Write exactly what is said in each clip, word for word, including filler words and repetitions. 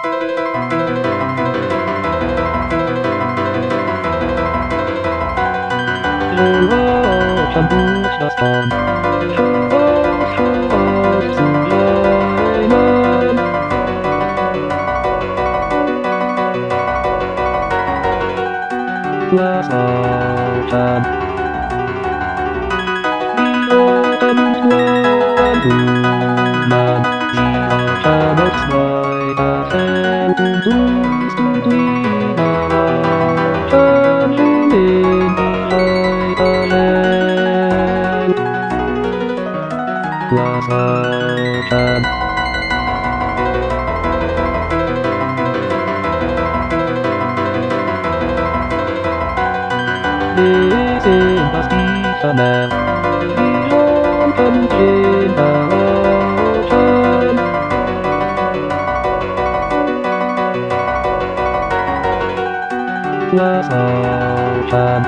Schon gut das Korn. Schon auf, schon auf zu bleiben. Lass laufen. Die roten blauen Blumen, sie laufen aufs weite Feld und tust und wieder laufen schon in die weite Welt. Lass laufen. Wir sind das tiefe Meer, die Lampen drehen laufen. Lass laufen.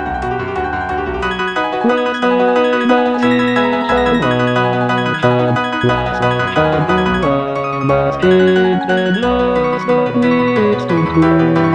Lass einmal sicher laufen. Lass laufen, du armes Kind, denn los, dort liegst du tot.